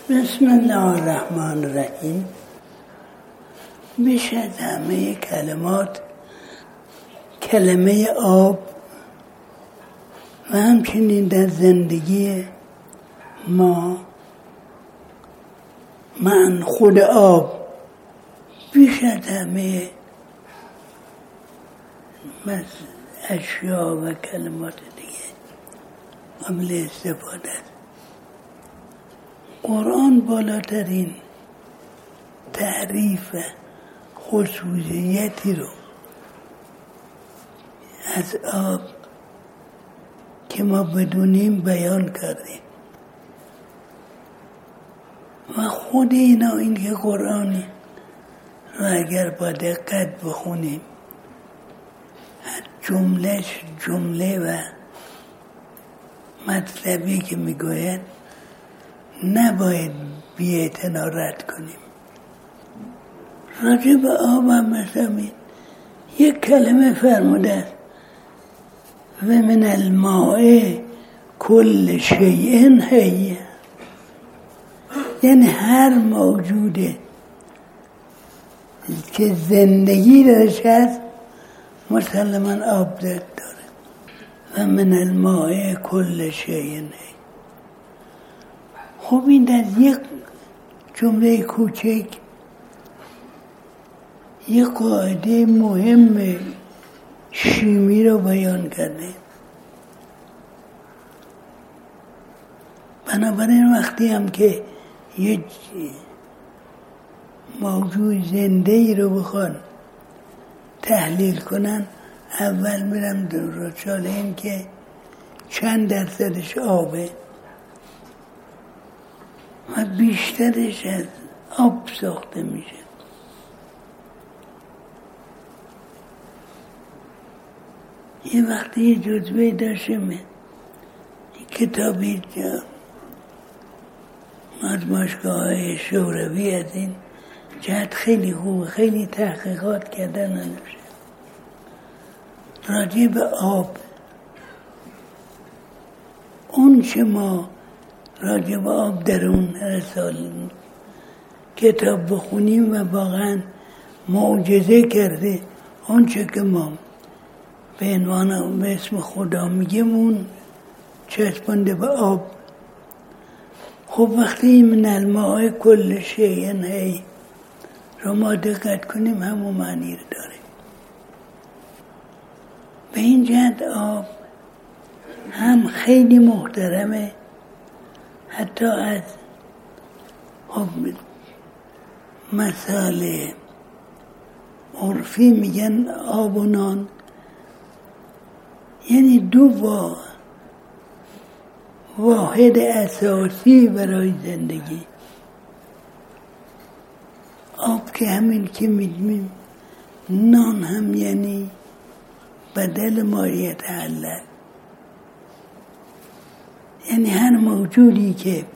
بسم الله الرحمن الرحیم. بیش از همه کلمات کلمه آب و همچنین در زندگی ما من خود آب بیش از همه اشیا و کلمات دیگه قابل استفاده است. قرآن بالاترین تعریف خصوصیتی رو از آب که ما بدونیم بیان کردیم و خود اینا این که قرآنی رو اگر با دقت بخونیم جمله و مطلبی که میگوید نباید بی‌اعتنا رد کنیم. راجع به آب هم مثلا یک کلمه فرموده است و من الماء کل شیء حی، یعنی هر موجوده که زندگی درش هست مسلماً آب داره. و من الماء کل شیء حی. خب این در یک جمله کوچک یک قاعده مهم شیمی رو بیان کرده. بنابراین وقتی هم که یک موجود زنده ای رو بخوان تحلیل کنن اول میرم دچار این که چند درصدش آبه و بیشترش از آب ساخته میشه. یه وقتی یه جزوه داشتم کتابی آزمایشگاه‌های شوروی از این جهت خیلی خوبه، خیلی تحقیقات کردن نمیشه راجع به آب. اون چه ما راجع به آب در اون رساله کتاب بخونیم و واقعا معجزه کرده، اون چه که ما به عنوان به اسم خدا میگیم اون چسبنده به آب. خب وقتی من الماء کل شیء حی رو ما دقت کنیم همون معنی رو داره. به این جهت آب هم خیلی محترمه، حتی از مسائل عرفی میگن آب و نان، یعنی دو واحد اساسی برای زندگی. آب که همین که میدونیم، نان هم یعنی بدل مایه تعلق، یعنی هر موجودی که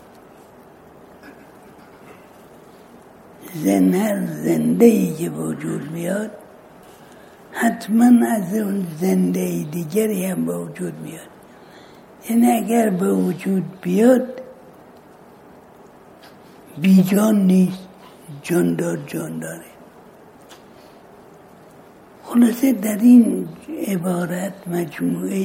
هر زنده‌ای که وجود میاد حتما از اون زنده دیگری هم به وجود میاد. یعنی اگر به وجود بیاد بی جان نیست، جاندار جان داره. خلاصه در این عبارت مجموعه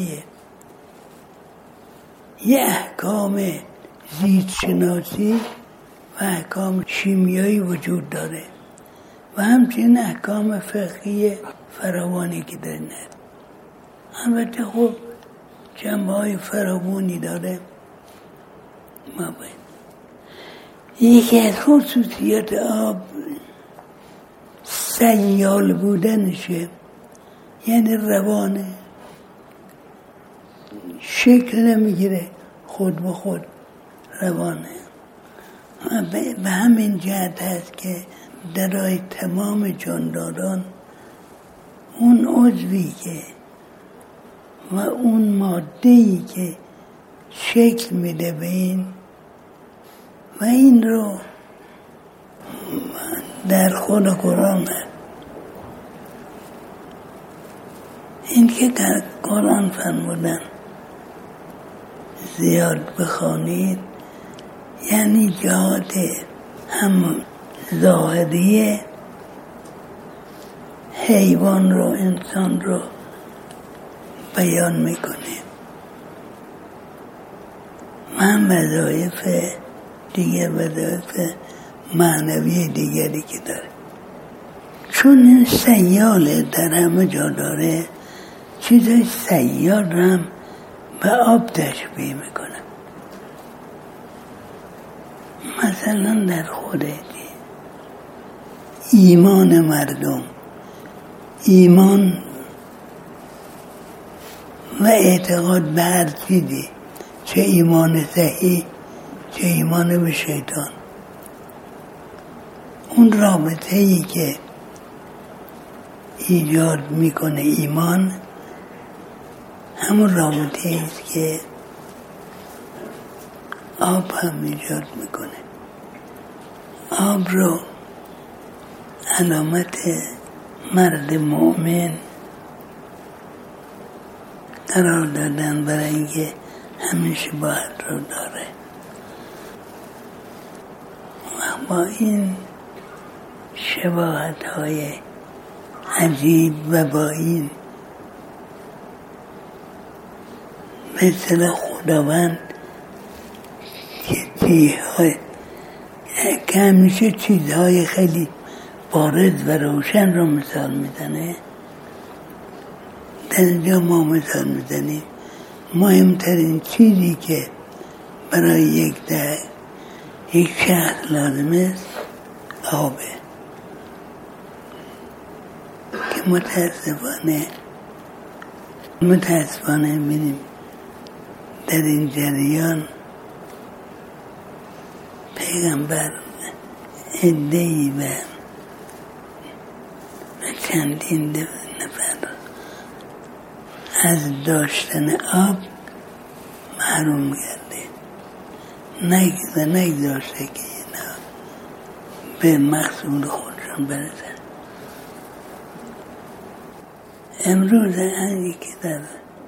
یه احکام زیستشناسی و احکام شیمیایی وجود داره و همچنین احکام فقهی فراوانی که داره. البته خب جنبه‌های فراوانی داره. ما باید یکی از خصوصیات آب سیال بودنشه، یعنی روانه، شکل نمیگیره، خود به خود روانه. به همین جهت هست که درای تمام جانداران اون عضوی که و اون ماده‌ای که شکل میده به این و این رو در خود قرآن هست. این که در قرآن فرمودن زیاد بخوانید یعنی جهات هم ظاهری حیوان رو انسان رو بیان میکنه و هم وظایف دیگه وظایف معنوی دیگری که داره. چون این سیاله در همه جا داره، چیزای سیال هم به آب تشبیه میکنه. مثلا در خود ایمان مردم، ایمان و اعتقاد به هر چیزی، چه ایمان صحیح چه ایمان به شیطان، اون رابطه ای که ایجاد میکنه ایمان همون رابطه ایست که آب هم ایجاد میکنه. آب رو علامت مرد مؤمن قرار دادن برای اینکه همیشه باید رو داره و با این شباهت های عجیب و با این مثل خداوند که همیشه چیزهای خیلی بارز و روشن رو مثال میزنه، در اینجا ما مثال میزنیم مهمترین چیزی که برای یک شهر لازم است آبه که متاسفانه می‌بینیم در این جریان پیغمبر عده‌ای و چندین نفر از داشتن آب محروم کرده، نگذاشته که اینا به مقصود خودشون برسن. امروز هنگی که در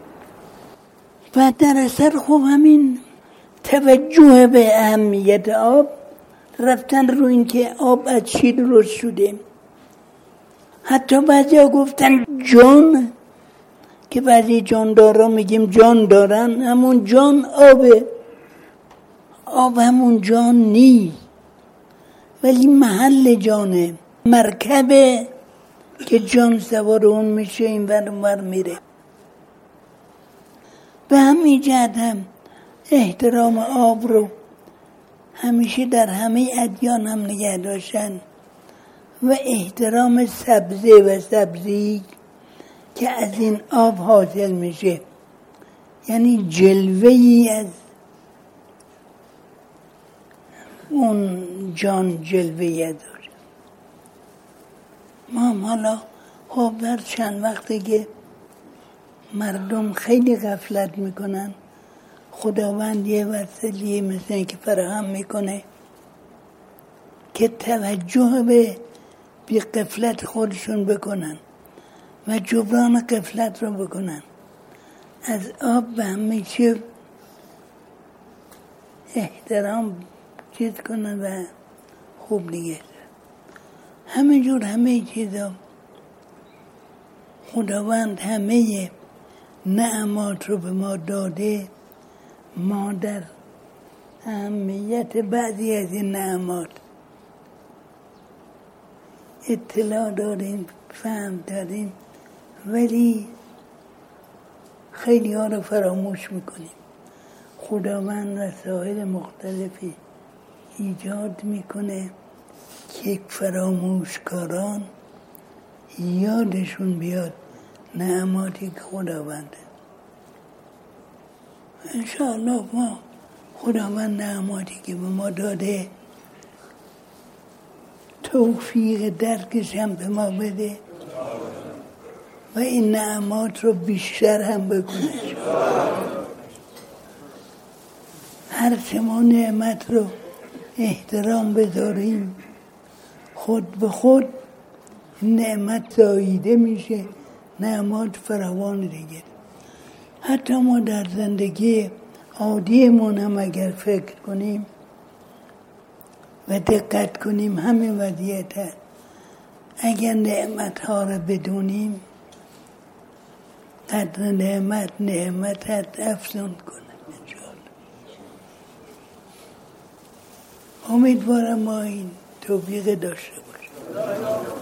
و در اثر خوب همین توجه به اهمیت آب رفتن رو این که آب از چی درست شده. حتی بعضی ها گفتن جان، که بعضی جاندارا میگیم جان دارن، همون جان آبه. آب همون جان نیست ولی محل جانه، مرکبه که جان سوار اون میشه این ور اون ور میره. به همین جهت هم احترام آب رو همیشه در همه ادیان هم نگه داشتن و احترام سبزه و سبزی که از این آب حاصل میشه، یعنی جلوه‌ای از اون جان جلوه‌ای داره. ما هم حالا خب در چند وقته که مردم خیلی غفلت میکنن، خداوند یه وسیله مثل این که فراهم میکنه که توجه به غفلت خودشون بکنن و جبران غفلت رو بکنن، از آب به همه چیز احترام چیز کنن و خوب دیگه. همینجور همه چیزا خداوند همه نعمات رو به ما داده، ما در اهمیت بعضی از این نعمات اطلاع داریم، فهم داریم، ولی خیلی ها رو فراموش میکنیم. خداوند وسایل مختلفی ایجاد میکنه که فراموشکاران یادشون بیاد نعماتی که خداونده. انشاءالله ما خداوند نعماتی که به ما داده توفیق درکش هم به ما بده و این نعمات رو بیشتر هم بکنه. هر چه ما نعمت رو احترام بذاریم، خود به خود نعمت زاییده میشه، نعمات فراوان دیگه. حتی ما در زندگی عادیمون هم اگر فکر کنیم، و دقت کنیم همین وضعیت هست. اگر نعمت ها رو بدونیم قدر نعمت افزون کنه انشاءالله. امیدوارم ما این توفیق داشته باشیم.